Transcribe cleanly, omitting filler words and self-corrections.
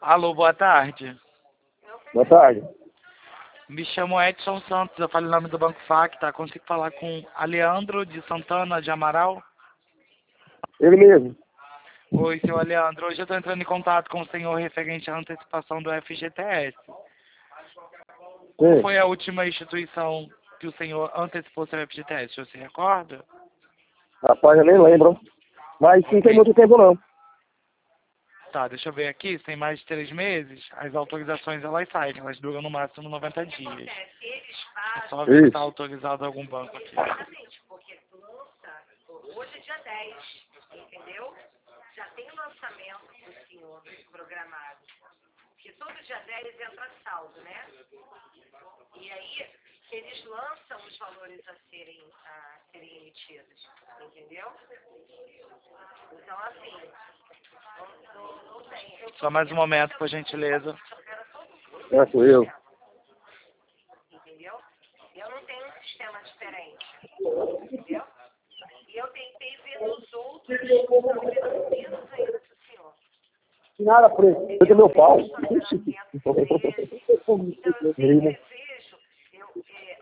Alô, boa tarde. Boa tarde. Me chamo Edson Santos, eu falo em nome do Banco Facta. Consigo falar com Aleandro de Santana de Amaral? Ele mesmo. Oi, seu Aleandro. Hoje eu estou entrando em contato com o senhor referente à antecipação do FGTS. Qual Sim. foi a última instituição que o senhor antecipou seu FGTS? O senhor se recorda? Rapaz, eu nem lembro. Mas não tem Ok. muito tempo, não. Tá, deixa eu ver aqui. Tem mais de 3 meses, as autorizações elas saem. Elas duram no máximo 90 dias. É só ver se está Isso. autorizado algum banco aqui. Exatamente, porque lança, hoje é dia 10, entendeu? Já tem lançamento para o senhor programado. Porque todo dia 10 entra saldo, né? E aí, eles lançam os valores a serem emitidos, entendeu? Então, assim, não tem. Só mais um momento, por gentileza. Tranquilo. Entendeu? Eu não tenho um sistema diferente, entendeu? E eu tentei ver nos outros, estão liberando menos ainda para o senhor. Nada preto. Eu tenho meu pau. Então, eu sempre desejo,